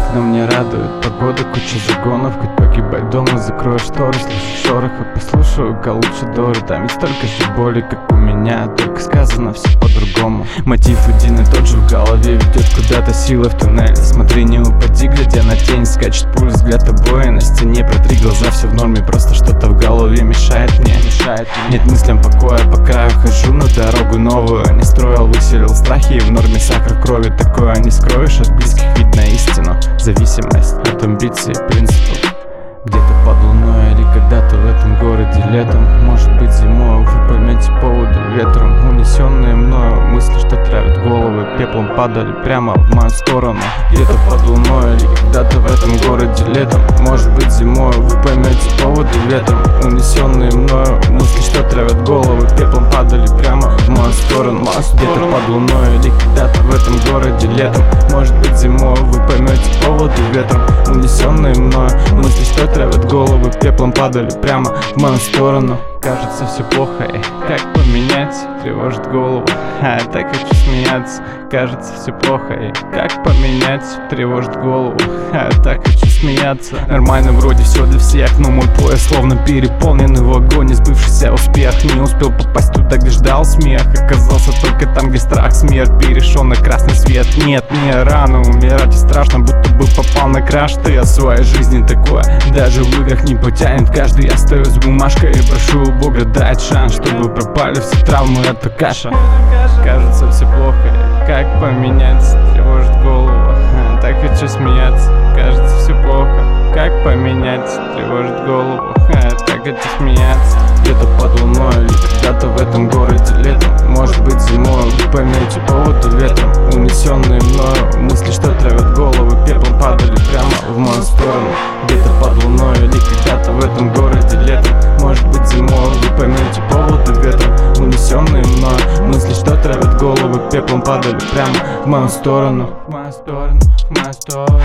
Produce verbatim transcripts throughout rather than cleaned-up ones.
Но мне радует погода, куча загонов. Хоть погибай дома, закрою шторы, слышу шорох и послушаю получше Доры. Там ведь столько же боли, как у меня, только сказано все по-другому. Мотив один и тот же в голове, ведет куда-то сила в туннеле. Смотри, не упади, глядя на тень, скачет пульс, взгляд обои на стене. Протри глаза, все в норме, просто что-то в голове мешает мне, мешает мне. Нет мыслям покоя, по краю хожу на дорогу новую. Не строил, выселил страхи, и в норме сахар в крови. Такое не скроешь, от близких видно истину. Зависимость от амбиций и принципов. Где-то под луной или когда-то в этом городе летом, может быть зимой, вы поймете поводу ветром. Унесенные мною мысли, что травят головы, пеплом падали прямо в мою сторону. Где-то под луной или когда-то в этом городе летом, может быть зимой, вы поймете поводу ветром. Унесенные мною мысли, что травят головы, пеплом падали прямо в мою сторону. Где-то под луной или когда-то в этом городе летом, может быть зимой, вы поймете поводу ветром. Унесенные мною мысли, что травят головы, пеплом падали прямо в мою сторону. Кажется, все плохо, и как поменять, тревожит голову, а я так хочу смеяться. Кажется, все плохо, и как поменять, тревожит голову, а я так хочу смеяться. Нормально вроде все для всех, но мой пояс словно переполненный вагон. Сбывшийся успех, не успел попасть туда, где ждал смех. Оказался только там, где страх, смерть перешел на красный свет. Нет, не рано умирать, и страшно, будто бы попал на краш. Ты о своей жизни такое, даже в играх не потянет каждый. Я стою с бумажкой и прошу у Бога дать шанс, чтобы пропали все травмы от каша. Кажется, все плохо, как поменять, тревожит голову, так хочу смеяться. Кажется, все плохо, как поменять, тревожит голову, так хочу смеяться. Где-то под луной или когда-то в этом городе летом, может быть зимой, вы поймете поводу ветром. Унесенные мною мысли, что травят головы, пеплом падали прямо в мою сторону. Где-то под луной или когда-то в этом городе летом, может быть зимой, вы поймете поводу ветром. Унесенные мною мысли, что травят головы, пеплом падали прямо в мою сторону. В мою сторону, в мою сторону,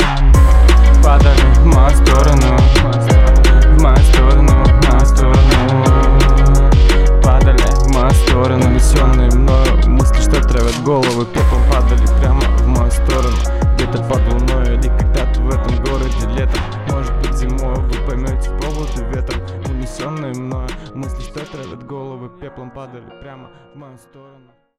падали в мою сторону, в мою сторону, в мою сторону, падали в мою сторону. Унесенные мною мысли, что травят головы, пеплом падали прямо в мою сторону. Где-то под луной или когда-то в этом городе летом, может быть зимой, вы поймете поводу ветром. Унесенные мною мысли, что травят головы, пеплом падали прямо в мою сторону.